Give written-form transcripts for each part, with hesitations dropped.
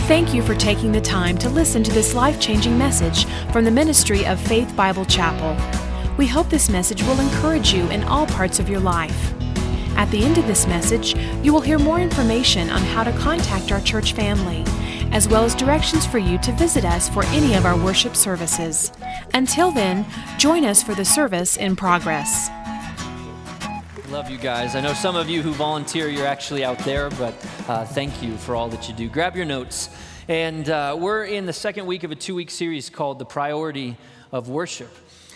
Thank you for taking the time to listen to this life-changing message from the ministry of Faith Bible Chapel. We hope this message will encourage you in all parts of your life. At the end of this message, you will hear more information on how to contact our church family, as well as directions for you to visit us for any of our worship services. Until then, join us for the service in progress. Love you guys. I know some of you who volunteer, you're actually out there, but thank you for all that you do. Grab your notes. And we're in the second week of a 2-week series called The Priority of Worship.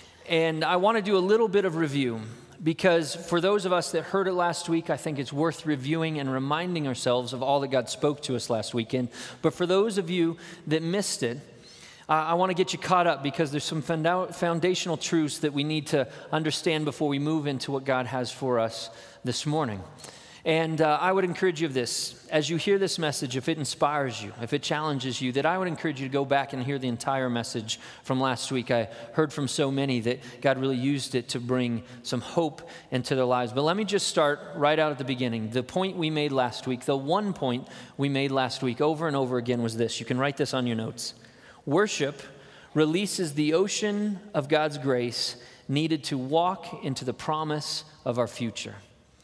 And I want to do a little bit of review because for those of us that heard it last week, I think it's worth reviewing and reminding ourselves of all that God spoke to us last weekend. But for those of you that missed it, I want to get you caught up because there's some foundational truths that we need to understand before we move into what God has for us this morning. And I would encourage you of this. As you hear this message, if it inspires you, if it challenges you, that I would encourage you to go back and hear the entire message from last week. I heard from so many that God really used it to bring some hope into their lives. But let me just start right out at the beginning. The point we made last week, the one point we made last week over and over again was this. You can write this on your notes. Worship releases the ocean of God's grace needed to walk into the promise of our future.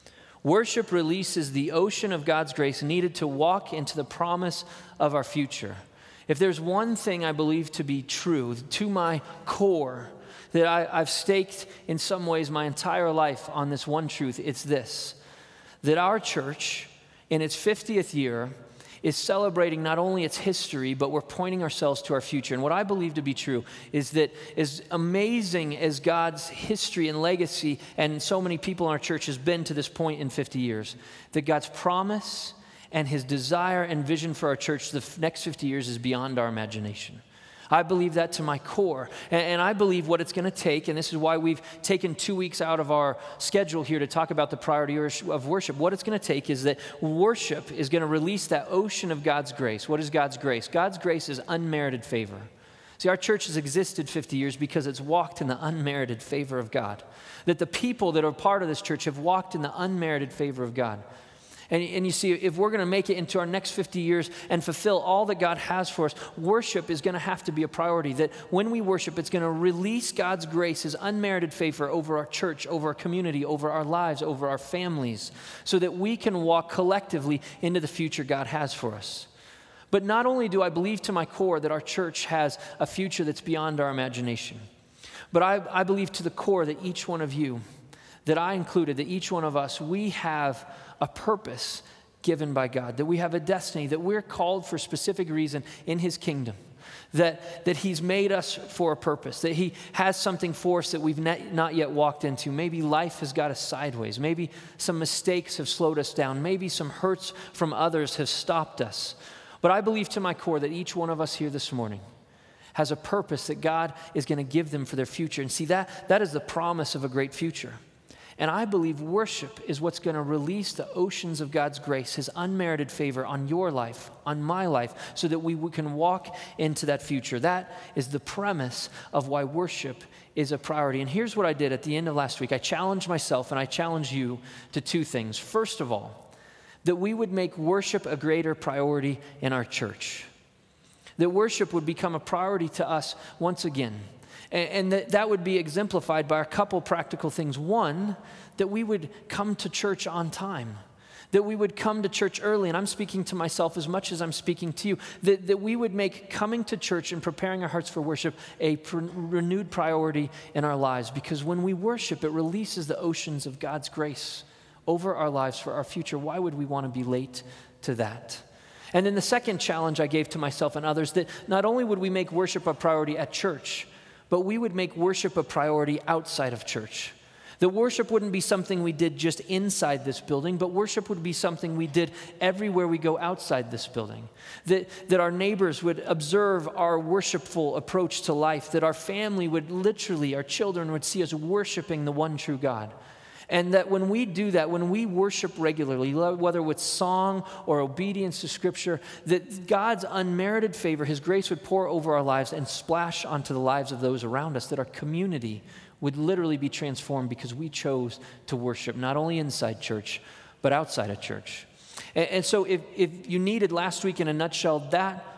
Worship releases the ocean of God's grace needed to walk into the promise of our future. If there's one thing I believe to be true, to my core, that I've staked in some ways my entire life on this one truth, it's this, that our church in its 50th year is celebrating not only its history, but we're pointing ourselves to our future. And what I believe to be true is that as amazing as God's history and legacy and so many people in our church has been to this point in 50 years, that God's promise and his desire and vision for our church the next 50 years is beyond our imagination. I believe that to my core, and I believe what it's going to take, and this is why we've taken 2 weeks out of our schedule here to talk about the priority of worship. What it's going to take is that worship is going to release that ocean of God's grace. What is God's grace? God's grace is unmerited favor. See, our church has existed 50 years because it's walked in the unmerited favor of God. That the people that are part of this church have walked in the unmerited favor of God. And you see, if we're going to make it into our next 50 years and fulfill all that God has for us, worship is going to have to be a priority. That when we worship, it's going to release God's grace, his unmerited favor over our church, over our community, over our lives, over our families, so that we can walk collectively into the future God has for us. But not only do I believe to my core that our church has a future that's beyond our imagination, but I believe to the core that each one of you, that I included, that each one of us, we have a purpose given by God, that we have a destiny, that we're called for a specific reason in his kingdom, that he's made us for a purpose, that he has something for us that we've not yet walked into. Maybe life has got us sideways. Maybe some mistakes have slowed us down. Maybe some hurts from others have stopped us. But I believe to my core that each one of us here this morning has a purpose that God is going to give them for their future. And see, that is the promise of a great future. And I believe worship is what's going to release the oceans of God's grace, his unmerited favor on your life, on my life, so that we can walk into that future. That is the premise of why worship is a priority. And here's what I did at the end of last week. I challenged myself and I challenge you to 2 things. First of all, that we would make worship a greater priority in our church. That worship would become a priority to us once again. And that would be exemplified by a couple practical things. One, that we would come to church on time. That we would come to church early, and I'm speaking to myself as much as I'm speaking to you. That we would make coming to church and preparing our hearts for worship a renewed priority in our lives. Because when we worship, it releases the oceans of God's grace over our lives for our future. Why would we want to be late to that? And then the second challenge I gave to myself and others, that not only would we make worship a priority at church, but we would make worship a priority outside of church. That worship wouldn't be something we did just inside this building, but worship would be something we did everywhere we go outside this building. That our neighbors would observe our worshipful approach to life. That our family would literally, our children would see us worshiping the one true God. And that when we do that, when we worship regularly, whether with song or obedience to Scripture, that God's unmerited favor, his grace would pour over our lives and splash onto the lives of those around us, that our community would literally be transformed because we chose to worship, not only inside church, but outside of church. And so if you needed last week in a nutshell, that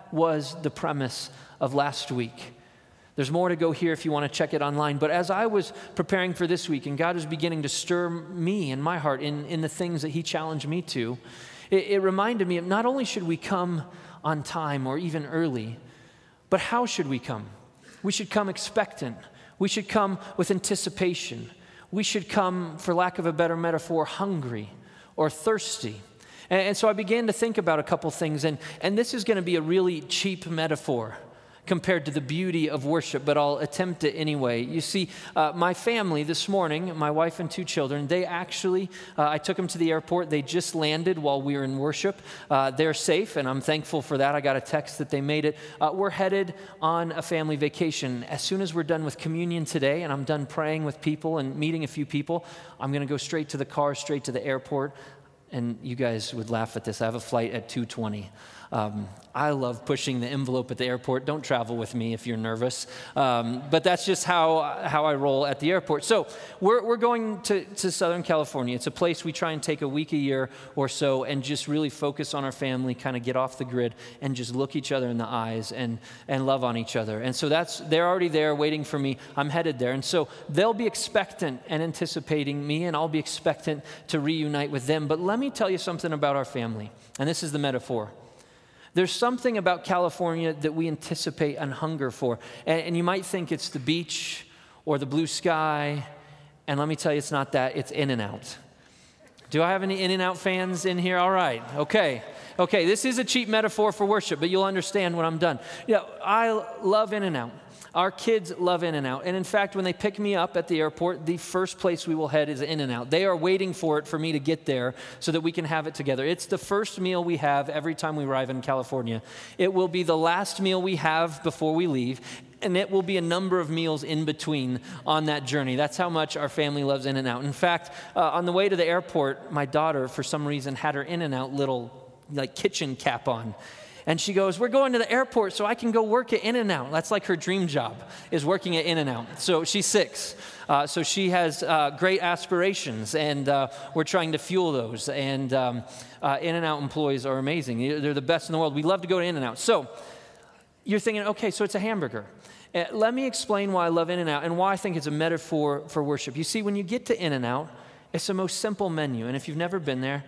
was the premise of last week. There's more to go here if you want to check it online. But as I was preparing for this week, and God was beginning to stir me in my heart in the things that he challenged me to, it reminded me of not only should we come on time or even early, but how should we come? We should come expectant. We should come with anticipation. We should come, for lack of a better metaphor, hungry or thirsty. And so I began to think about a couple things, and this is going to be a really cheap metaphor compared to the beauty of worship, but I'll attempt it anyway. You see, my family this morning, my wife and 2 children, they actually, I took them to the airport. They just landed while we were in worship. They're safe, and I'm thankful for that. I got a text that they made it. We're headed on a family vacation. As soon as we're done with communion today, and I'm done praying with people and meeting a few people, I'm going to go straight to the car, straight to the airport. And you guys would laugh at this. I have a flight at 2:20. I love pushing the envelope at the airport. Don't travel with me if you're nervous. But that's just how I roll at the airport. So we're going to Southern California. It's a place we try and take a week a year or so and just really focus on our family, kind of get off the grid and just look each other in the eyes and love on each other. And so they're already there waiting for me. I'm headed there. And so they'll be expectant and anticipating me, and I'll be expectant to reunite with them. But let me tell you something about our family. And this is the metaphor. There's something about California that we anticipate and hunger for. And you might think it's the beach or the blue sky. And let me tell you, it's not that. It's In-N-Out. Do I have any In-N-Out fans in here? All right. Okay, this is a cheap metaphor for worship, but you'll understand when I'm done. I love In-N-Out. Our kids love In-N-Out. And in fact, when they pick me up at the airport, the first place we will head is In-N-Out. They are waiting for it for me to get there so that we can have it together. It's the first meal we have every time we arrive in California. It will be the last meal we have before we leave, and it will be a number of meals in between on that journey. That's how much our family loves In-N-Out. In fact, on the way to the airport, my daughter, for some reason, had her In-N-Out little kitchen cap on. And she goes, we're going to the airport so I can go work at In-N-Out. That's like her dream job, is working at In-N-Out. So she's 6. So she has great aspirations, and we're trying to fuel those. And In-N-Out employees are amazing. They're the best in the world. We love to go to In-N-Out. So you're thinking, okay, so it's a hamburger. Let me explain why I love In-N-Out and why I think it's a metaphor for worship. You see, when you get to In-N-Out, it's the most simple menu. And if you've never been there,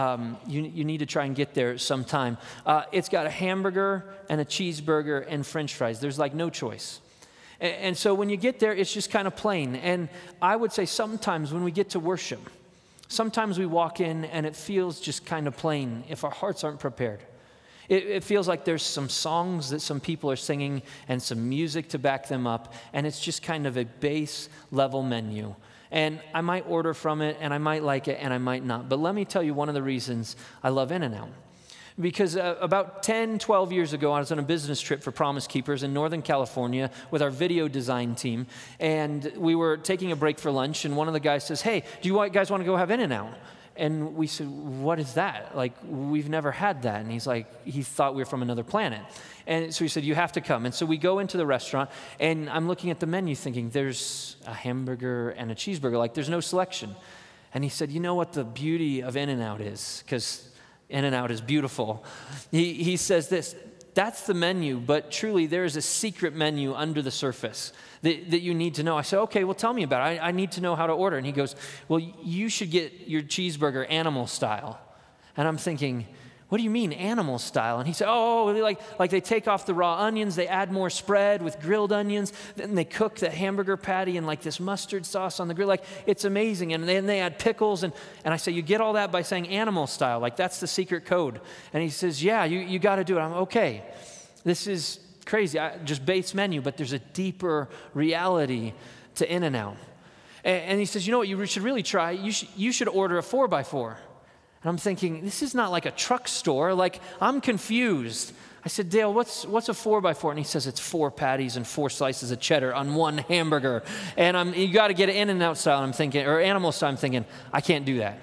you need to try and get there sometime. It's got a hamburger and a cheeseburger and French fries. There's no choice. And so when you get there, it's just kind of plain. And I would say sometimes when we get to worship, sometimes we walk in and it feels just kind of plain if our hearts aren't prepared. It feels like there's some songs that some people are singing and some music to back them up, and it's just kind of a base level menu. And I might order from it, and I might like it, and I might not. But let me tell you one of the reasons I love In-N-Out. Because about 10, 12 years ago, I was on a business trip for Promise Keepers in Northern California with our video design team. And we were taking a break for lunch, and one of the guys says, hey, do you guys want to go have In-N-Out? And we said, what is that? We've never had that. And he's like, he thought we were from another planet. And so he said, you have to come. And so we go into the restaurant, and I'm looking at the menu thinking, there's a hamburger and a cheeseburger. There's no selection. And he said, you know what the beauty of In-N-Out is? Because In-N-Out is beautiful. He says this, that's the menu, but truly there is a secret menu under the surface that you need to know. I said, okay, well, tell me about it. I need to know how to order. And he goes, well, you should get your cheeseburger animal style. And I'm thinking, what do you mean animal style? And he said, like they take off the raw onions, they add more spread with grilled onions, then they cook the hamburger patty in this mustard sauce on the grill. It's amazing. And then they add pickles. And I say, you get all that by saying animal style. That's the secret code. And he says, yeah, you got to do it. I'm okay. This is crazy. Just base menu, but there's a deeper reality to In-N-Out. And he says, you know what you should really try? You should order a 4x4. And I'm thinking, this is not like a truck store. I'm confused. I said, Dale, what's a 4x4? And he says, it's 4 patties and 4 slices of cheddar on one hamburger. And you got to get it In-N-Out style. I'm thinking, or animal style. I'm thinking, I can't do that.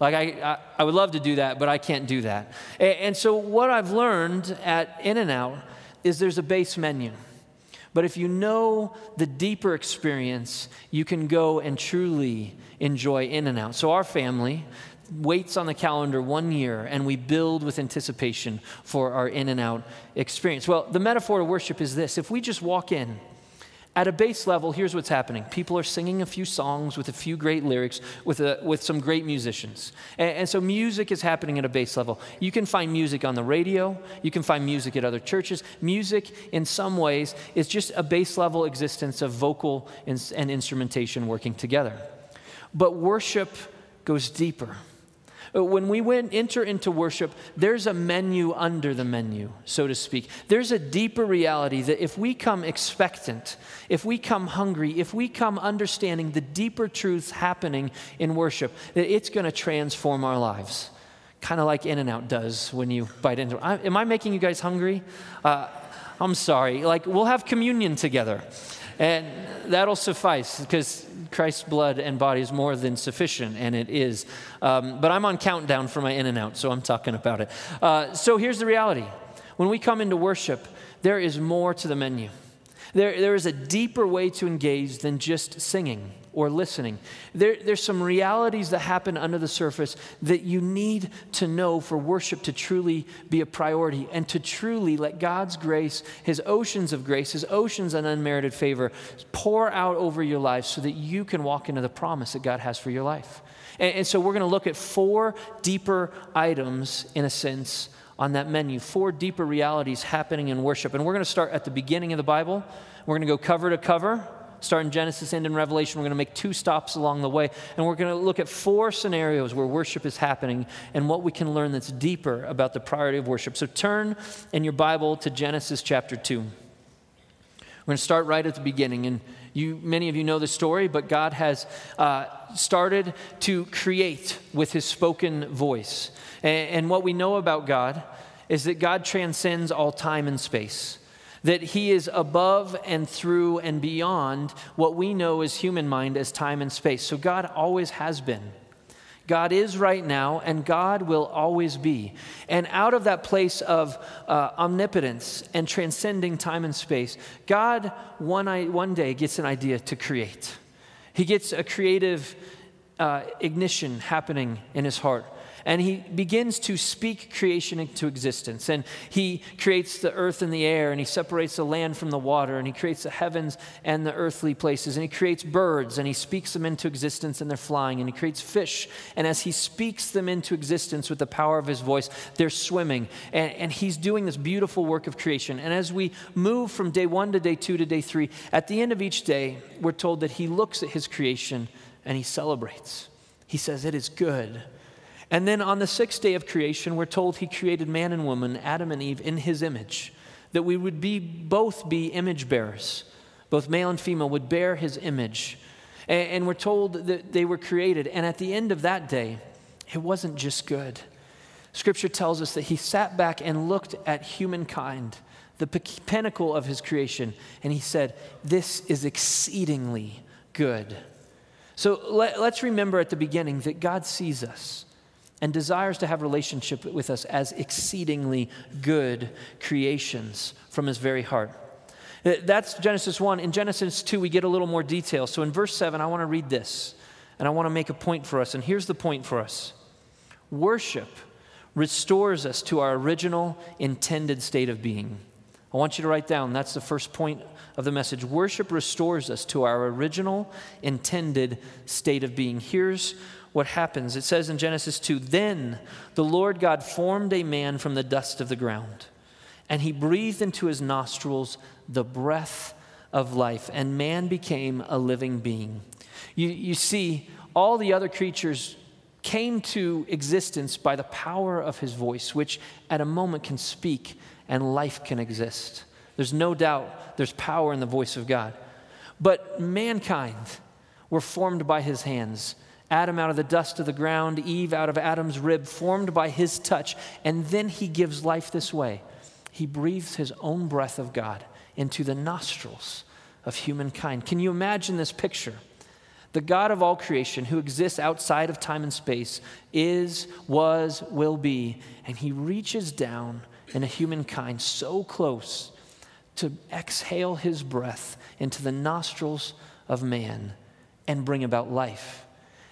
I would love to do that, but I can't do that. And so what I've learned at In-N-Out is there's a base menu. But if you know the deeper experience, you can go and truly enjoy In-N-Out. So our family, waits on the calendar 1 year, and we build with anticipation for our in and out experience. Well, the metaphor of worship is this. If we just walk in, at a base level, here's what's happening. People are singing a few songs with a few great lyrics with some great musicians. And so music is happening at a base level. You can find music on the radio. You can find music at other churches. Music, in some ways, is just a base level existence of vocal and instrumentation working together. But worship goes deeper. When we enter into worship, there's a menu under the menu, so to speak. There's a deeper reality that if we come expectant, if we come hungry, if we come understanding the deeper truths happening in worship, that it's going to transform our lives. Kind of like In-N-Out does when you bite into it. Am I making you guys hungry? I'm sorry. We'll have communion together. And that'll suffice because Christ's blood and body is more than sufficient, and it is. But I'm on countdown for my In-N-Out, so I'm talking about it. So here's the reality. When we come into worship, there is more to the menu. There is a deeper way to engage than just singing or listening. There's some realities that happen under the surface that you need to know for worship to truly be a priority and to truly let God's grace, His oceans of grace, His oceans of unmerited favor pour out over your life so that you can walk into the promise that God has for your life. And so we're going to look at 4 deeper items, in a sense, on that menu, 4 deeper realities happening in worship. And we're going to start at the beginning of the Bible. We're going to go cover to cover, start in Genesis, end in Revelation. We're going to make 2 stops along the way. And we're going to look at 4 scenarios where worship is happening and what we can learn that's deeper about the priority of worship. So turn in your Bible to Genesis chapter 2. We're going to start right at the beginning. And many of you know the story, but God has started to create with His spoken voice. And what we know about God is that God transcends all time and space, that He is above and through and beyond what we know as human mind as time and space. So God always has been. God is right now, and God will always be. And out of that place of omnipotence and transcending time and space, God one day gets an idea to create. He gets a creative ignition happening in His heart. And He begins to speak creation into existence. And He creates the earth and the air, and He separates the land from the water, and He creates the heavens and the earthly places. And He creates birds, and He speaks them into existence, and they're flying. And He creates fish, and as He speaks them into existence with the power of His voice, they're swimming. And He's doing this beautiful work of creation. And as we move from day 1 to day 2 to day 3, at the end of each day, we're told that He looks at His creation, and He celebrates. He says, "It is good." And then on the 6th day of creation, we're told He created man and woman, Adam and Eve, in His image, that we would both be image bearers. Both male and female would bear His image. And we're told that they were created. And at the end of that day, it wasn't just good. Scripture tells us that He sat back and looked at humankind, the pinnacle of His creation, and He said, "This is exceedingly good." So let's remember at the beginning that God sees us and desires to have relationship with us as exceedingly good creations from His very heart. That's Genesis 1. In Genesis 2, we get a little more detail. So in verse 7, I want to read this, and I want to make a point for us. And here's the point for us. Worship restores us to our original intended state of being. I want you to write down, that's the first point of the message. Worship restores us to our original intended state of being. Here's what happens. It says in Genesis 2, "Then the Lord God formed a man from the dust of the ground, and He breathed into his nostrils the breath of life, and man became a living being." You see, all the other creatures came to existence by the power of His voice, which at a moment can speak and life can exist. There's no doubt there's power in the voice of God. But mankind were formed by His hands. Adam out of the dust of the ground, Eve out of Adam's rib, formed by His touch. And then He gives life this way. He breathes His own breath of God into the nostrils of humankind. Can you imagine this picture? The God of all creation, who exists outside of time and space, is, was, will be, and He reaches down into humankind so close to exhale His breath into the nostrils of man and bring about life.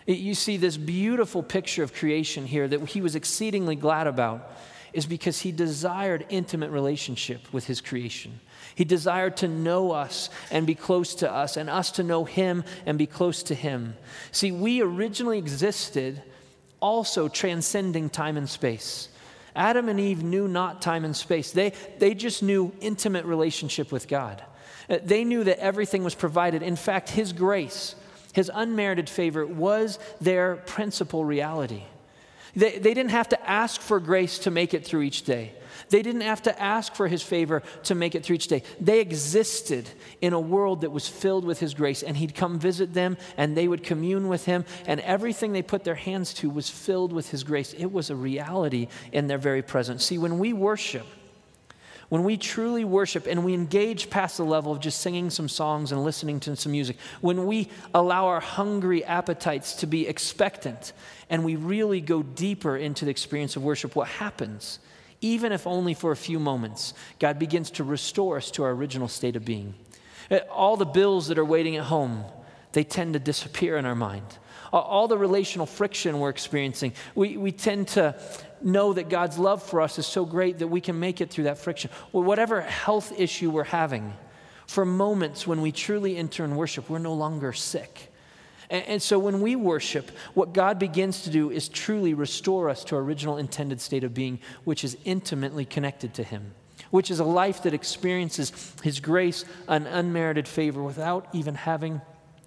You see, this beautiful picture of creation here that he was exceedingly glad about is because he desired intimate relationship with his creation. He desired to know us and be close to us, and us to know him and be close to him. See, we originally existed also transcending time and space. Adam and Eve knew not time and space. They just knew intimate relationship with God. They knew that everything was provided. In fact, his grace, his unmerited favor was their principal reality. They didn't have to ask for grace to make it through each day. They didn't have to ask for his favor to make it through each day. They existed in a world that was filled with his grace, and he'd come visit them, and they would commune with him, and everything they put their hands to was filled with his grace. It was a reality in their very presence. See, when we worship, when we truly worship and we engage past the level of just singing some songs and listening to some music, when we allow our hungry appetites to be expectant and we really go deeper into the experience of worship, what happens, even if only for a few moments, God begins to restore us to our original state of being. All the bills that are waiting at home, they tend to disappear in our mind. All the relational friction we're experiencing, we tend to know that God's love for us is so great that we can make it through that friction. Or whatever health issue we're having, for moments when we truly enter in worship, we're no longer sick. And so when we worship, what God begins to do is truly restore us to our original intended state of being, which is intimately connected to him, which is a life that experiences his grace and unmerited favor without even having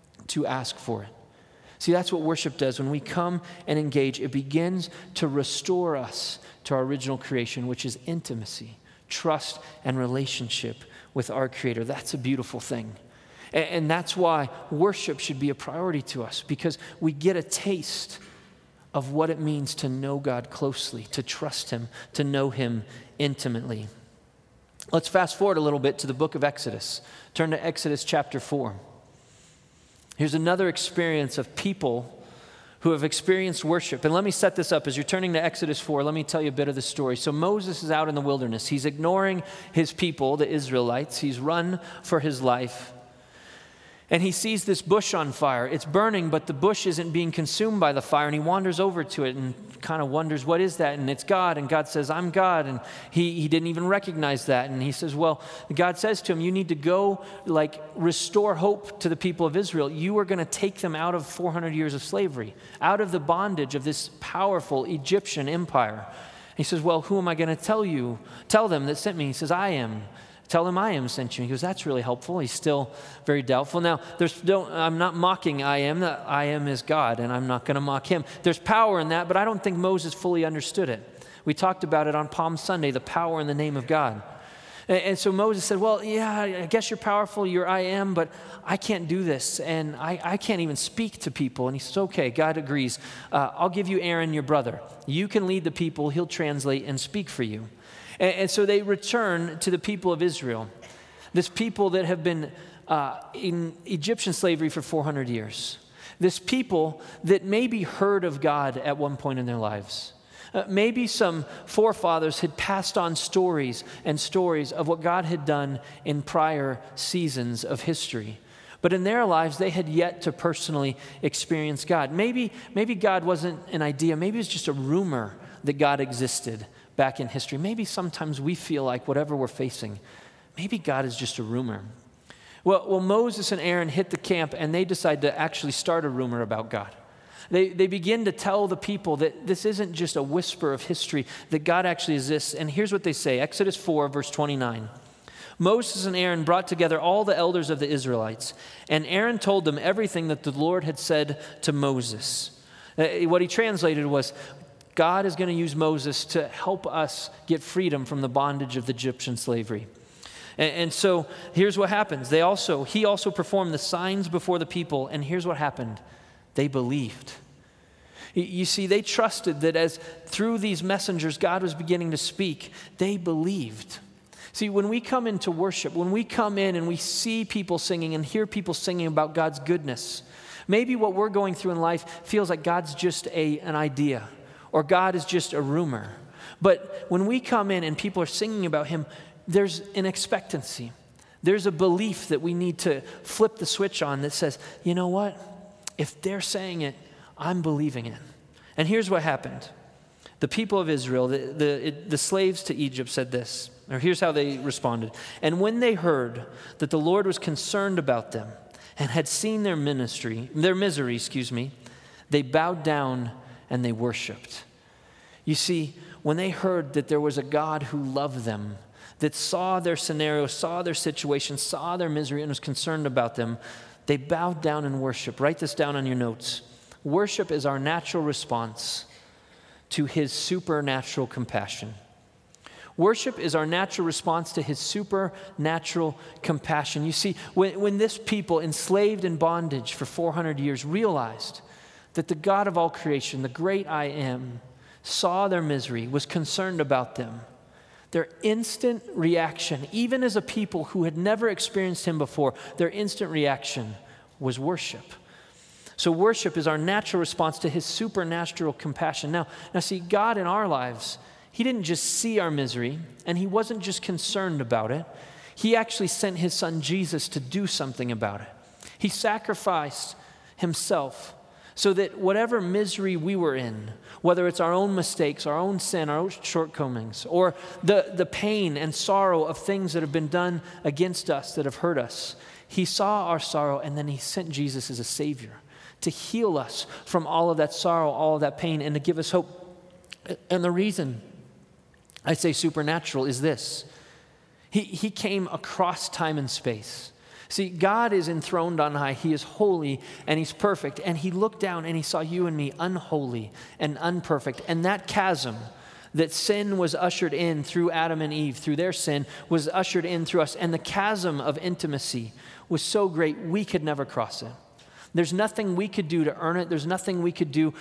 to ask for it. See, that's what worship does. When we come and engage, it begins to restore us to our original creation, which is intimacy, trust, and relationship with our Creator. That's a beautiful thing. And that's why worship should be a priority to us, because we get a taste of what it means to know God closely, to trust him, to know him intimately. Let's fast forward a little bit to the book of Exodus. Turn to Exodus chapter 4. Here's another experience of people who have experienced worship. And let me set this up. As you're turning to Exodus 4, let me tell you a bit of the story. So Moses is out in the wilderness. He's ignoring his people, the Israelites. He's run for his life. And he sees this bush on fire. It's burning, but the bush isn't being consumed by the fire. And he wanders over to it and kind of wonders, what is that? And it's God. And God says, I'm God. And he didn't even recognize that. And he says, well, God says to him, you need to go restore hope to the people of Israel. You are going to take them out of 400 years of slavery, out of the bondage of this powerful Egyptian empire. He says, well, who am I going to tell them that sent me? He says, I am. Tell him I am sent you. He goes, that's really helpful. He's still very doubtful. Now, I'm not mocking I am. I am is God, and I'm not going to mock him. There's power in that, but I don't think Moses fully understood it. We talked about it on Palm Sunday, the power in the name of God. And so Moses said, well, yeah, I guess you're powerful, you're I am, but I can't do this, and I can't even speak to people. And he says, okay, God agrees. I'll give you Aaron, your brother. You can lead the people. He'll translate and speak for you. And so they return to the people of Israel, this people that have been in Egyptian slavery for 400 years, this people that maybe heard of God at one point in their lives. Maybe some forefathers had passed on stories and stories of what God had done in prior seasons of history. But in their lives, they had yet to personally experience God. Maybe God wasn't an idea. Maybe it was just a rumor that God existed back in history. Maybe sometimes we feel like whatever we're facing, maybe God is just a rumor. Well, Moses and Aaron hit the camp, and they decide to actually start a rumor about God. They begin to tell the people that this isn't just a whisper of history, that God actually exists. And here's what they say, Exodus 4, verse 29. Moses and Aaron brought together all the elders of the Israelites, and Aaron told them everything that the Lord had said to Moses. What he translated was, God is going to use Moses to help us get freedom from the bondage of the Egyptian slavery. And so here's what happens. He also performed the signs before the people, and here's what happened. They believed. You see, they trusted that as through these messengers God was beginning to speak, they believed. See, when we come into worship, when we come in and we see people singing and hear people singing about God's goodness, maybe what we're going through in life feels like God's just an idea, or God is just a rumor. But when we come in and people are singing about him, there's an expectancy. There's a belief that we need to flip the switch on that says, you know what? If they're saying it, I'm believing in. And here's what happened. The people of Israel, the slaves to Egypt said this, or here's how they responded. And when they heard that the Lord was concerned about them and had seen their misery, they bowed down and they worshiped. You see, when they heard that there was a God who loved them, that saw their scenario, saw their situation, saw their misery, and was concerned about them, they bowed down and worshiped. Write this down on your notes. Worship is our natural response to his supernatural compassion. Worship is our natural response to his supernatural compassion. You see, when this people, enslaved in bondage for 400 years, realized that the God of all creation, the great I Am, saw their misery, was concerned about them, their instant reaction, even as a people who had never experienced him before, their instant reaction was worship. So worship is our natural response to his supernatural compassion. Now see, God in our lives, he didn't just see our misery, and he wasn't just concerned about it. He actually sent his son Jesus to do something about it. He sacrificed himself so that whatever misery we were in, whether it's our own mistakes, our own sin, our own shortcomings, or the pain and sorrow of things that have been done against us that have hurt us, he saw our sorrow, and then he sent Jesus as a Savior to heal us from all of that sorrow, all of that pain, and to give us hope. And the reason I say supernatural is this. He came across time and space. See, God is enthroned on high. He is holy and he's perfect. And he looked down and he saw you and me unholy and unperfect. And that chasm that sin was ushered in through Adam and Eve, through their sin, was ushered in through us. And the chasm of intimacy was so great we could never cross it. There's nothing we could do to earn it. There's nothing we could do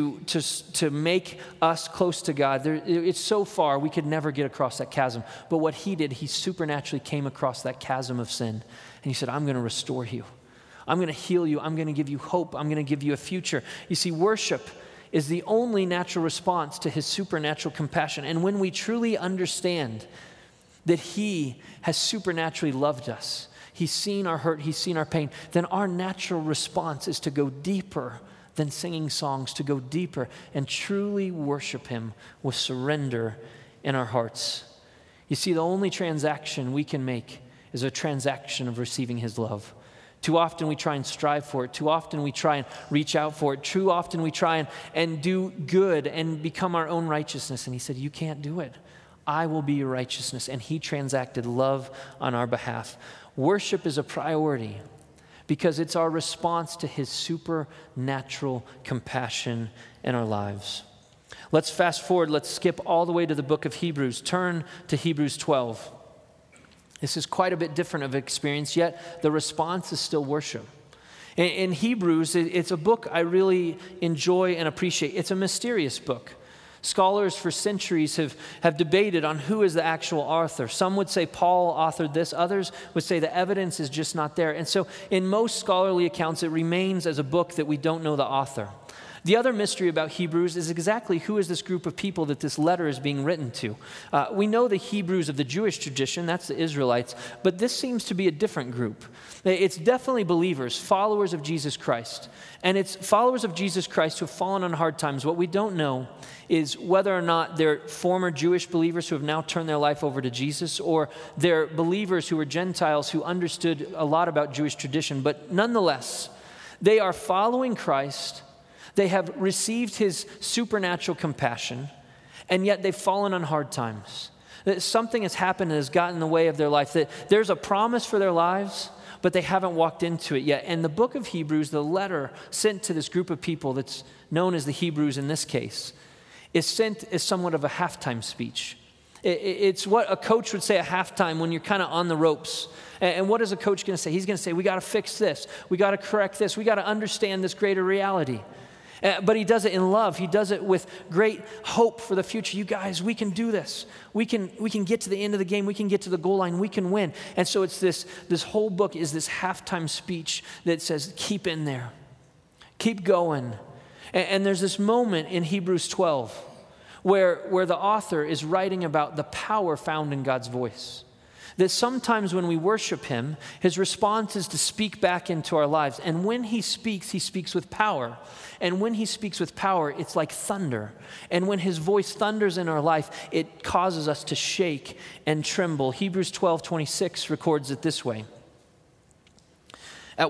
to make us close to God. It's so far we could never get across that chasm. But what he did, he supernaturally came across that chasm of sin. And he said, I'm going to restore you. I'm going to heal you. I'm going to give you hope. I'm going to give you a future. You see, worship is the only natural response to his supernatural compassion. And when we truly understand that he has supernaturally loved us, he's seen our hurt, he's seen our pain, then our natural response is to go deeper than singing songs, to go deeper and truly worship him with surrender in our hearts. You see, the only transaction we can make is a transaction of receiving his love. Too often we try and strive for it. Too often we try and reach out for it. Too often we try and do good and become our own righteousness. And he said, you can't do it. I will be your righteousness. And he transacted love on our behalf. Worship is a priority because it's our response to his supernatural compassion in our lives. Let's fast forward. Let's skip all the way to the book of Hebrews. Turn to Hebrews 12. This is quite a bit different of an experience, yet the response is still worship. In Hebrews, it's a book I really enjoy and appreciate. It's a mysterious book. Scholars for centuries have debated on who is the actual author. Some would say Paul authored this. Others would say the evidence is just not there. And so in most scholarly accounts, it remains as a book that we don't know the author. The other mystery about Hebrews is exactly who is this group of people that this letter is being written to. We know the Hebrews of the Jewish tradition, that's the Israelites, but this seems to be a different group. It's definitely believers, followers of Jesus Christ. And it's followers of Jesus Christ who have fallen on hard times. What we don't know is whether or not they're former Jewish believers who have now turned their life over to Jesus, or they're believers who were Gentiles who understood a lot about Jewish tradition. But nonetheless, they are following Christ. They have received his supernatural compassion, and yet they've fallen on hard times. That something has happened and has gotten in the way of their life. That there's a promise for their lives, but they haven't walked into it yet. And the book of Hebrews, the letter sent to this group of people that's known as the Hebrews in this case, is sent as somewhat of a halftime speech. It's what a coach would say at halftime when you're kind of on the ropes. And what is a coach going to say? He's going to say, we got to fix this. We got to correct this. We got to understand this greater reality. But he does it in love. He does it with great hope for the future. You guys, we can do this. We can get to the end of the game. We can get to the goal line. We can win. And so it's this whole book is this halftime speech that says, keep in there. Keep going. And there's this moment in Hebrews 12 where the author is writing about the power found in God's voice. That sometimes when we worship him, his response is to speak back into our lives. And when he speaks with power. And when he speaks with power, it's like thunder. And when his voice thunders in our life, it causes us to shake and tremble. Hebrews 12:26 records it this way. At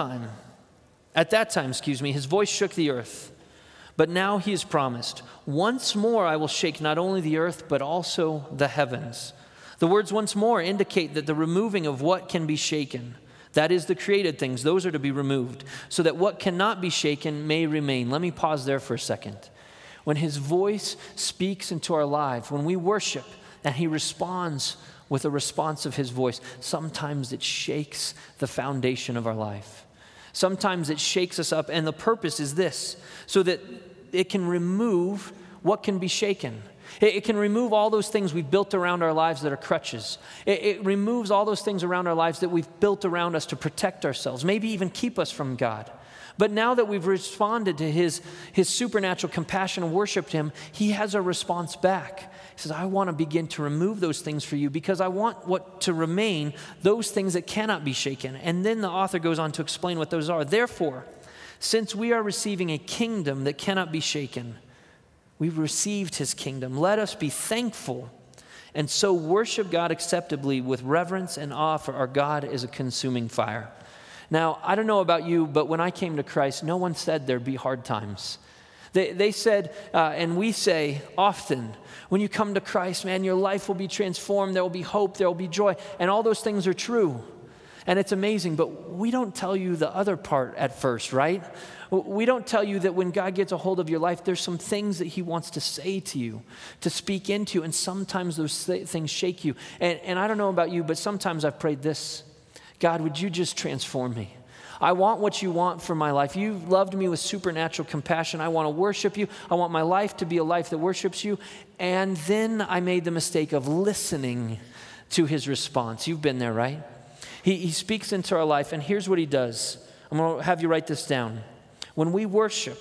that time, his voice shook the earth. But now he has promised, once more I will shake not only the earth, but also the heavens. The words once more indicate that the removing of what can be shaken, that is the created things, those are to be removed, so that what cannot be shaken may remain. Let me pause there for a second. When his voice speaks into our life, when we worship and he responds with a response of his voice, sometimes it shakes the foundation of our life. Sometimes it shakes us up, and the purpose is this, so that it can remove what can be shaken. It can remove all those things we've built around our lives that are crutches. It removes all those things around our lives that we've built around us to protect ourselves, maybe even keep us from God. But now that we've responded to his supernatural compassion and worshiped him, he has a response back. He says, I want to begin to remove those things for you because I want what to remain, those things that cannot be shaken. And then the author goes on to explain what those are. Therefore, since we are receiving a kingdom that cannot be shaken, we've received his kingdom. Let us be thankful and so worship God acceptably with reverence and awe, for our God is a consuming fire. Now, I don't know about you, but when I came to Christ, no one said there'd be hard times. They said, and we say often, when you come to Christ, man, your life will be transformed. There will be hope. There will be joy. And all those things are true. And it's amazing, but we don't tell you the other part at first, right? We don't tell you that when God gets a hold of your life, there's some things that he wants to say to you, to speak into, and sometimes those things shake you. And I don't know about you, but sometimes I've prayed this, God, would you just transform me? I want what you want for my life. You've loved me with supernatural compassion. I want to worship you. I want my life to be a life that worships you. And then I made the mistake of listening to his response. You've been there, right? He speaks into our life, and here's what he does. I'm going to have you write this down. When we worship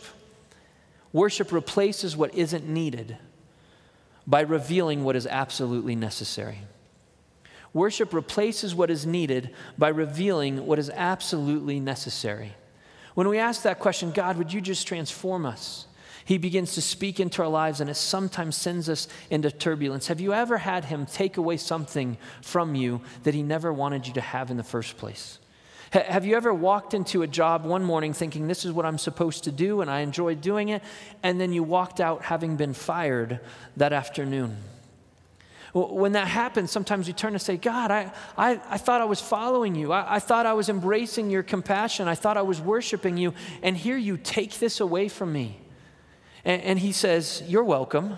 replaces what isn't needed by revealing what is absolutely necessary. Worship replaces what is needed by revealing what is absolutely necessary. When we ask that question, God, would you just transform us? He begins to speak into our lives, and it sometimes sends us into turbulence. Have you ever had him take away something from you that he never wanted you to have in the first place? Have you ever walked into a job one morning thinking, this is what I'm supposed to do, and I enjoy doing it, and then you walked out having been fired that afternoon? When that happens, sometimes we turn to say, God, I thought I was following you. I thought I was embracing your compassion. I thought I was worshiping you, and here you take this away from me. And he says, you're welcome.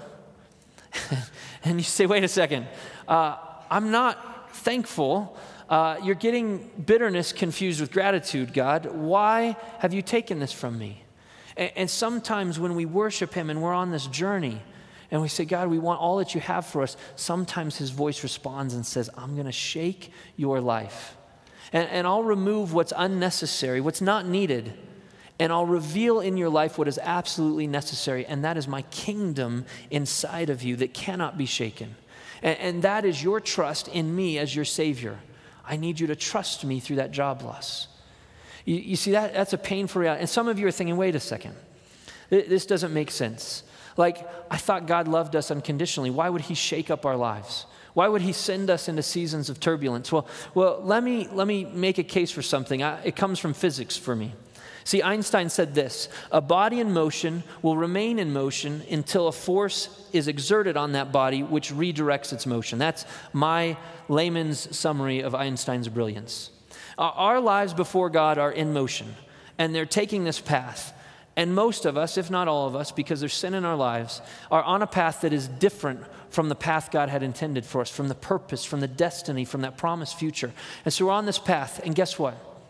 And you say, wait a second, I'm not thankful. You're getting bitterness confused with gratitude, God. Why have you taken this from me? And sometimes when we worship him and we're on this journey and we say, God, we want all that you have for us, sometimes his voice responds and says, I'm going to shake your life. And I'll remove what's unnecessary, what's not needed, and I'll reveal in your life what is absolutely necessary, and that is my kingdom inside of you that cannot be shaken. And that is your trust in me as your Savior. I need you to trust me through that job loss. You see, that's a painful reality. And some of you are thinking, wait a second, this doesn't make sense. Like, I thought God loved us unconditionally. Why would he shake up our lives? Why would he send us into seasons of turbulence? Well, let me make a case for something. It comes from physics for me. See, Einstein said this, a body in motion will remain in motion until a force is exerted on that body which redirects its motion. That's my layman's summary of Einstein's brilliance. Our lives before God are in motion, and they're taking this path. And most of us, if not all of us, because there's sin in our lives, are on a path that is different from the path God had intended for us, from the purpose, from the destiny, from that promised future. And so we're on this path, and guess what?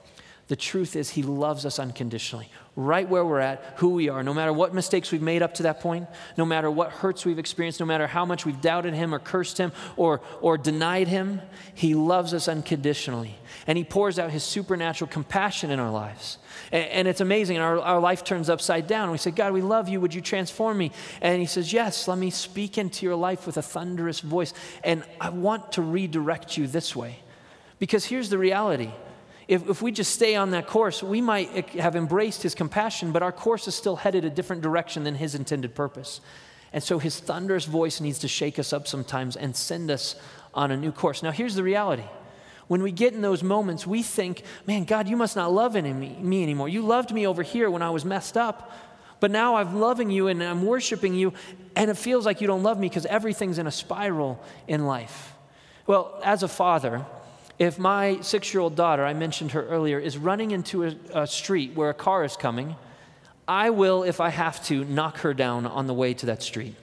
The truth is he loves us unconditionally, right where we're at, who we are, no matter what mistakes we've made up to that point, no matter what hurts we've experienced, no matter how much we've doubted him or cursed him or denied him, he loves us unconditionally. And he pours out his supernatural compassion in our lives. And it's amazing. And our life turns upside down. We say, God, we love you. Would you transform me? And he says, yes, let me speak into your life with a thunderous voice. And I want to redirect you this way. Because here's the reality. If we just stay on that course, we might have embraced his compassion, but our course is still headed a different direction than his intended purpose. And so his thunderous voice needs to shake us up sometimes and send us on a new course. Now, here's the reality. When we get in those moments, we think, man, God, you must not love me anymore. You loved me over here when I was messed up, but now I'm loving you and I'm worshiping you, and it feels like you don't love me because everything's in a spiral in life. Well, as a father, if my 6-year-old daughter, I mentioned her earlier, is running into a street where a car is coming, I will, if I have to, knock her down on the way to that street.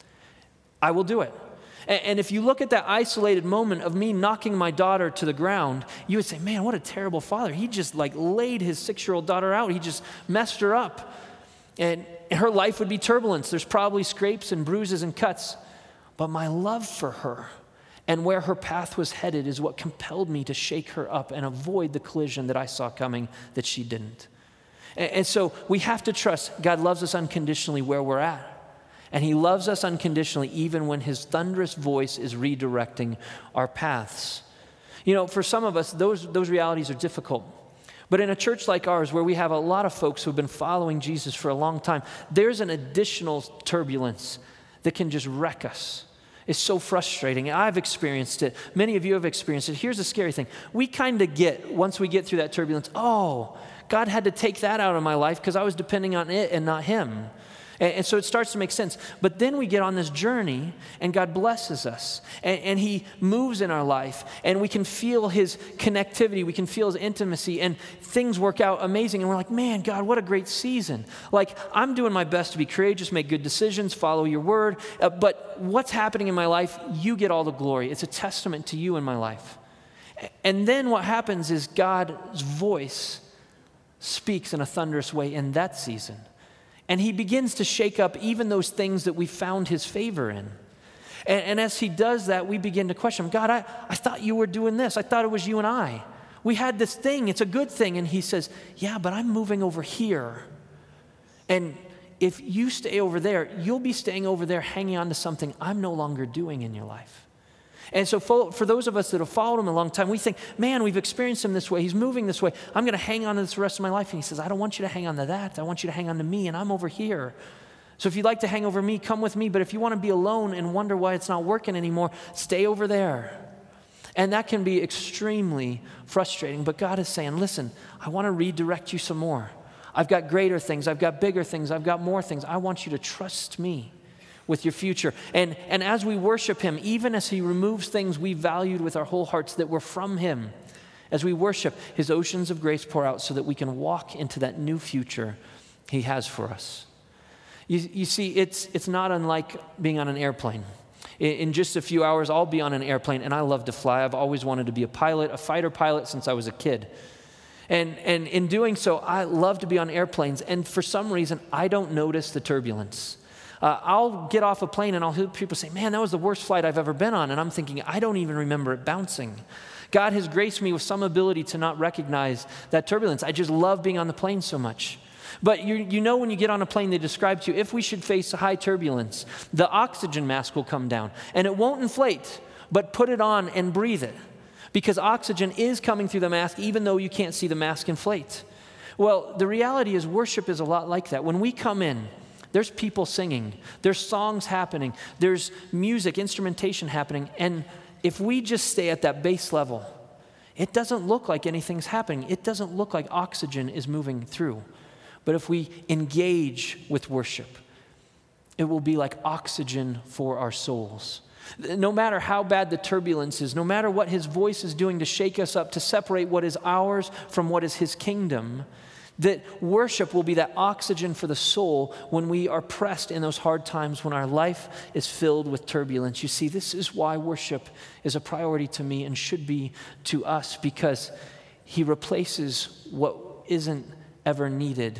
I will do it. And if you look at that isolated moment of me knocking my daughter to the ground, you would say, man, what a terrible father. He just laid his 6-year-old daughter out. He just messed her up. And her life would be turbulence. There's probably scrapes and bruises and cuts. But my love for her and where her path was headed is what compelled me to shake her up and avoid the collision that I saw coming that she didn't. And so we have to trust God loves us unconditionally where we're at. And he loves us unconditionally even when his thunderous voice is redirecting our paths. You know, for some of us, those realities are difficult. But in a church like ours, where we have a lot of folks who have been following Jesus for a long time, there's an additional turbulence that can just wreck us. It's so frustrating. I've experienced it. Many of you have experienced it. Here's the scary thing. We kind of get, once we get through that turbulence, oh, God had to take that out of my life because I was depending on it and not him. And so it starts to make sense. But then we get on this journey, and God blesses us. And he moves in our life, and we can feel his connectivity. We can feel his intimacy, and things work out amazing. And we're like, man, God, what a great season. Like, I'm doing my best to be courageous, make good decisions, follow your word. But what's happening in my life, you get all the glory. It's a testament to you in my life. And then what happens is God's voice speaks in a thunderous way in that season. And he begins to shake up even those things that we found his favor in. And as he does that, we begin to question, God, I thought you were doing this. I thought it was you and I. We had this thing. It's a good thing. And he says, yeah, but I'm moving over here. And if you stay over there, you'll be staying over there hanging on to something I'm no longer doing in your life. And so for those of us that have followed him a long time, we think, man, we've experienced him this way. He's moving this way. I'm going to hang on to this the rest of my life. And he says, I don't want you to hang on to that. I want you to hang on to me, and I'm over here. So if you'd like to hang over me, come with me. But if you want to be alone and wonder why it's not working anymore, stay over there. And that can be extremely frustrating. But God is saying, listen, I want to redirect you some more. I've got greater things. I've got bigger things. I've got more things. I want you to trust me with your future. And as we worship him, even as he removes things we valued with our whole hearts that were from him, as we worship, his oceans of grace pour out so that we can walk into that new future he has for us. You see, it's not unlike being on an airplane. In just a few hours, I'll be on an airplane, and I love to fly. I've always wanted to be a pilot, a fighter pilot since I was a kid. And in doing so, I love to be on airplanes, and for some reason, I don't notice the turbulence. I'll get off a plane and I'll hear people say, man, that was the worst flight I've ever been on. And I'm thinking, I don't even remember it bouncing. God has graced me with some ability to not recognize that turbulence. I just love being on the plane so much. But you know when you get on a plane, they describe to you, if we should face high turbulence, the oxygen mask will come down. And it won't inflate, but put it on and breathe it. Because oxygen is coming through the mask, even though you can't see the mask inflate. Well, the reality is worship is a lot like that. When we come in, there's people singing, there's songs happening, there's music, instrumentation happening, and if we just stay at that base level, it doesn't look like anything's happening. It doesn't look like oxygen is moving through. But if we engage with worship, it will be like oxygen for our souls. No matter how bad the turbulence is, no matter what his voice is doing to shake us up, to separate what is ours from what is his kingdom, that worship will be that oxygen for the soul when we are pressed in those hard times, when our life is filled with turbulence. You see, this is why worship is a priority to me and should be to us, because he replaces what isn't ever needed,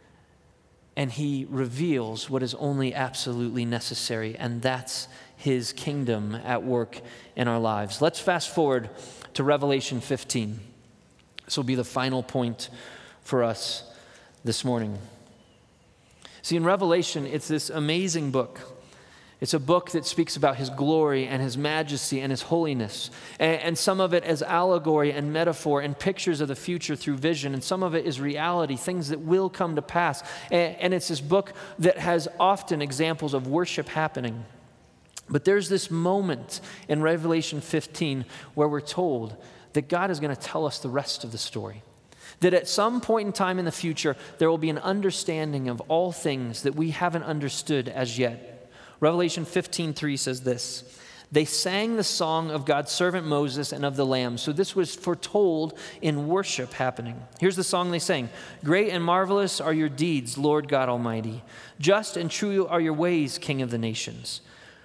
and he reveals what is only absolutely necessary, and that's his kingdom at work in our lives. Let's fast forward to Revelation 15. This will be the final point for us this morning. See, in Revelation, it's this amazing book. It's a book that speaks about his glory and his majesty and his holiness. And some of it as allegory and metaphor and pictures of the future through vision. And some of it is reality, things that will come to pass. And it's this book that has often examples of worship happening. But there's this moment in Revelation 15 where we're told that God is going to tell us the rest of the story. That at some point in time in the future, there will be an understanding of all things that we haven't understood as yet. Revelation 15:3 says this: they sang the song of God's servant Moses and of the Lamb. So this was foretold in worship happening. Here's the song they sang. Great and marvelous are your deeds, Lord God Almighty. Just and true are your ways, King of the nations.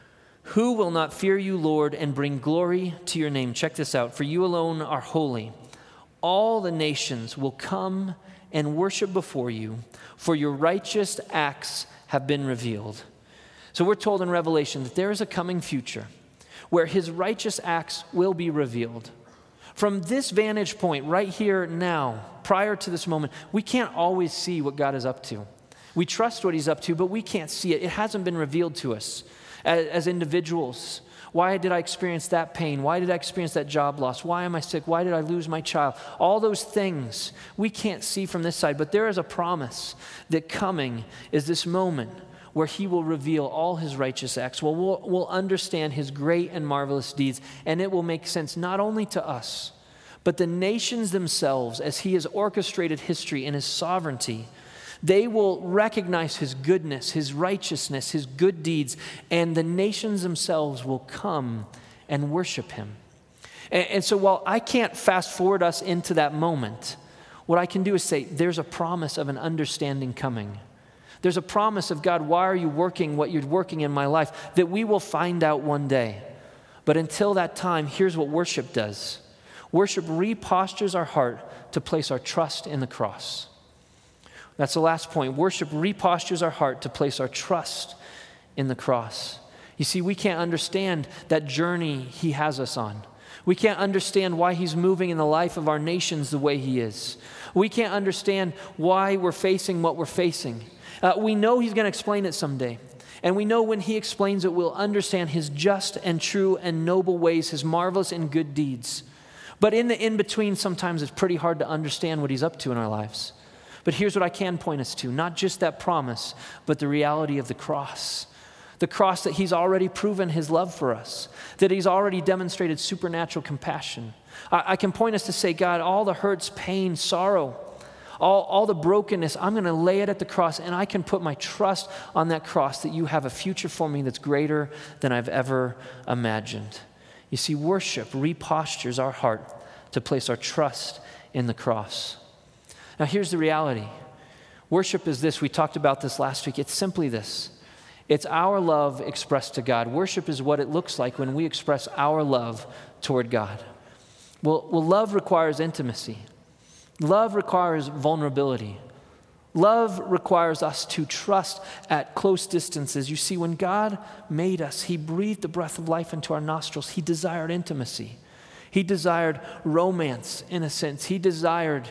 Who will not fear you, Lord, and bring glory to your name? Check this out. For you alone are holy. All the nations will come and worship before you, for your righteous acts have been revealed. So we're told in Revelation that there is a coming future where his righteous acts will be revealed. From this vantage point right here now, prior to this moment, we can't always see what God is up to. We trust what he's up to, but we can't see it. It hasn't been revealed to us as individuals. Why did I experience that pain? Why did I experience that job loss? Why am I sick? Why did I lose my child? All those things we can't see from this side, but there is a promise that coming is this moment where he will reveal all his righteous acts. Well, we'll understand his great and marvelous deeds, and it will make sense not only to us, but the nations themselves, as he has orchestrated history in his sovereignty. They will recognize his goodness, his righteousness, his good deeds, and the nations themselves will come and worship him. And so while I can't fast forward us into that moment, what I can do is say, there's a promise of an understanding coming. There's a promise of God, why are you working what you're working in my life, that we will find out one day. But until that time, here's what worship does. Worship repostures our heart to place our trust in the cross. That's the last point. Worship repostures our heart to place our trust in the cross. You see, we can't understand that journey he has us on. We can't understand why he's moving in the life of our nations the way he is. We can't understand why we're facing what we're facing. We know he's going to explain it someday. And we know when he explains it, we'll understand his just and true and noble ways, his marvelous and good deeds. But in the in-between, sometimes it's pretty hard to understand what he's up to in our lives. But here's what I can point us to, not just that promise, but the reality of the cross. The cross that he's already proven his love for us, that he's already demonstrated supernatural compassion. I can point us to say, God, all the hurts, pain, sorrow, all the brokenness, I'm going to lay it at the cross, and I can put my trust on that cross that you have a future for me that's greater than I've ever imagined. You see, worship repostures our heart to place our trust in the cross. Now, here's the reality. Worship is this. We talked about this last week. It's simply this. It's our love expressed to God. Worship is what it looks like when we express our love toward God. Well, love requires intimacy. Love requires vulnerability. Love requires us to trust at close distances. You see, when God made us, he breathed the breath of life into our nostrils. He desired intimacy. He desired romance, in a sense. He desired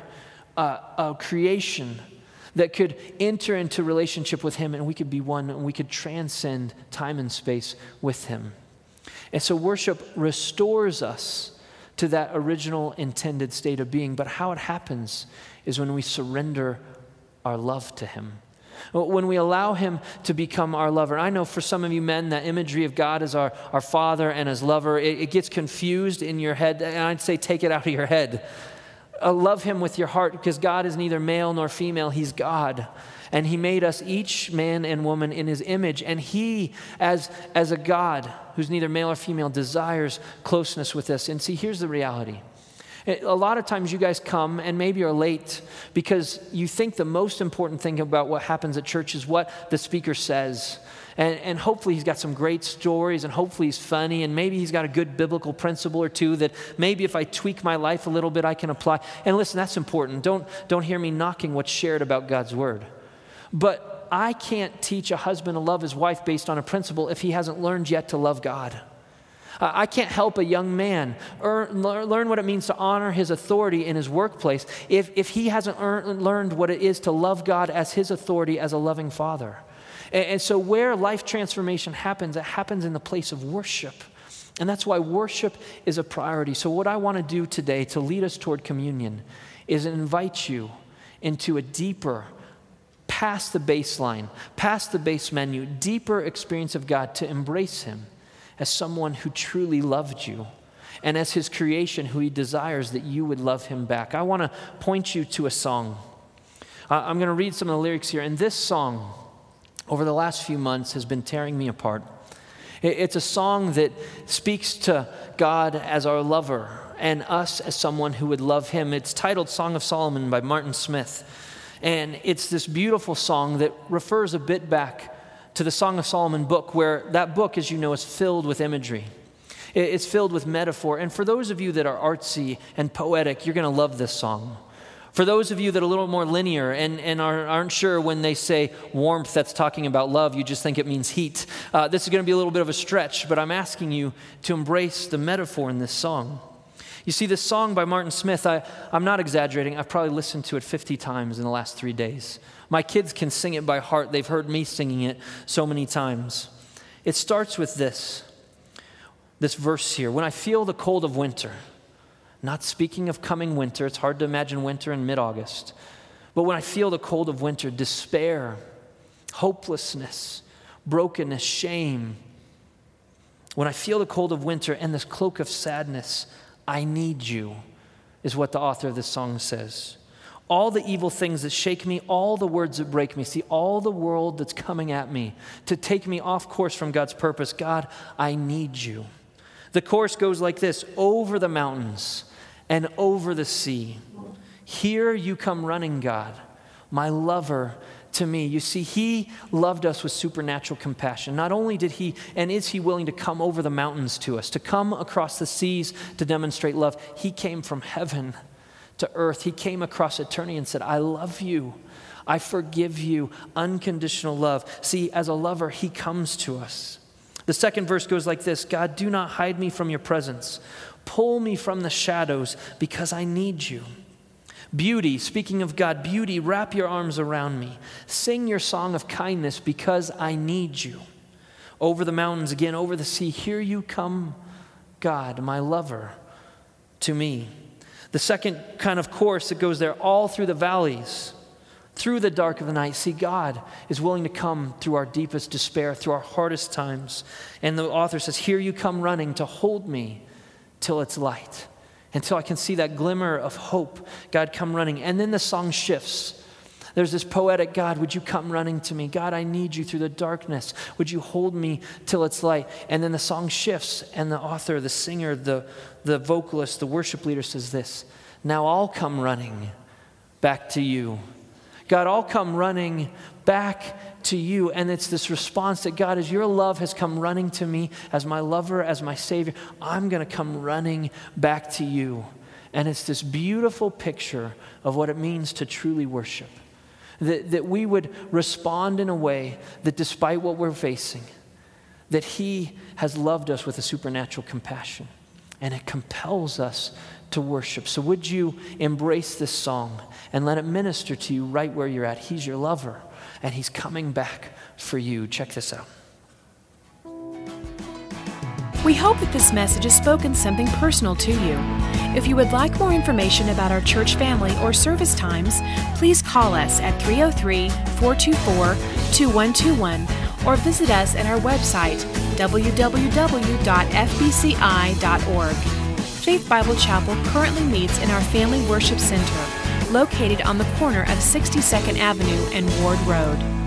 a creation that could enter into relationship with him, and we could be one, and we could transcend time and space with him. And so worship restores us to that original intended state of being. But how it happens is when we surrender our love to him. When we allow him to become our lover. I know for some of you men, that imagery of God as our father and as lover, it gets confused in your head. And I'd say take it out of your head. Love him with your heart, because God is neither male nor female. He's God. And he made us each man and woman in his image. And he, as a God who's neither male or female, desires closeness with us. And see, here's the reality. A lot of times you guys come and maybe are late because you think the most important thing about what happens at church is what the speaker says. And hopefully he's got some great stories, and hopefully he's funny, and maybe he's got a good biblical principle or two that maybe if I tweak my life a little bit, I can apply. And listen, that's important. Don't hear me knocking what's shared about God's word. But I can't teach a husband to love his wife based on a principle if he hasn't learned yet to love God. I can't help a young man learn what it means to honor his authority in his workplace if he hasn't learned what it is to love God as his authority as a loving father. And so where life transformation happens, it happens in the place of worship. And that's why worship is a priority. So what I want to do today to lead us toward communion is invite you into a deeper, past the baseline, past the base menu, deeper experience of God, to embrace him as someone who truly loved you and as his creation who he desires that you would love him back. I want to point you to a song. I'm going to read some of the lyrics here. And this song, over the last few months, has been tearing me apart. It's a song that speaks to God as our lover and us as someone who would love him. It's titled Song of Solomon by Martin Smith. And it's this beautiful song that refers a bit back to the Song of Solomon book, where that book, as you know, is filled with imagery. It's filled with metaphor. And for those of you that are artsy and poetic, you're going to love this song. For those of you that are a little more linear and aren't sure when they say warmth that's talking about love, you just think it means heat. This is going to be a little bit of a stretch, but I'm asking you to embrace the metaphor in this song. You see, this song by Martin Smith, I'm not exaggerating. I've probably listened to it 50 times in the last 3 days. My kids can sing it by heart. They've heard me singing it so many times. It starts with this verse here. When I feel the cold of winter, not speaking of coming winter, it's hard to imagine winter in mid-August, but when I feel the cold of winter, despair, hopelessness, brokenness, shame, when I feel the cold of winter and this cloak of sadness, I need you, is what the author of this song says. All the evil things that shake me, all the words that break me, see, all the world that's coming at me to take me off course from God's purpose, God, I need you. The chorus goes like this: over the mountains and over the sea, here you come running, God, my lover to me. You see, he loved us with supernatural compassion. Not only did he, and is he willing to come over the mountains to us, to come across the seas to demonstrate love, he came from heaven to earth. He came across eternity and said, I love you. I forgive you. Unconditional love. See, as a lover, he comes to us. The second verse goes like this: God, do not hide me from your presence. Pull me from the shadows because I need you. Beauty, speaking of God, beauty, wrap your arms around me. Sing your song of kindness because I need you. Over the mountains again, over the sea, here you come, God, my lover, to me. The second kind of chorus that goes there, all through the valleys, through the dark of the night. See, God is willing to come through our deepest despair, through our hardest times. And the author says, here you come running to hold me till it's light, until I can see that glimmer of hope. God, come running. And then the song shifts. There's this poetic, God, would you come running to me? God, I need you through the darkness. Would you hold me till it's light? And then the song shifts, and the author, the singer, the vocalist, the worship leader says this: now I'll come running back to you. God, I'll come running back to you. And it's this response that, God, as your love has come running to me, as my lover, as my Savior, I'm going to come running back to you. And it's this beautiful picture of what it means to truly worship. That we would respond in a way that despite what we're facing, that he has loved us with a supernatural compassion. And it compels us to worship. So would you embrace this song and let it minister to you right where you're at? He's your lover, and he's coming back for you. Check this out. We hope that this message has spoken something personal to you. If you would like more information about our church family or service times, please call us at 303-424-2121 or visit us at our website, www.fbci.org. Faith Bible Chapel currently meets in our Family Worship Center, located on the corner of 62nd Avenue and Ward Road.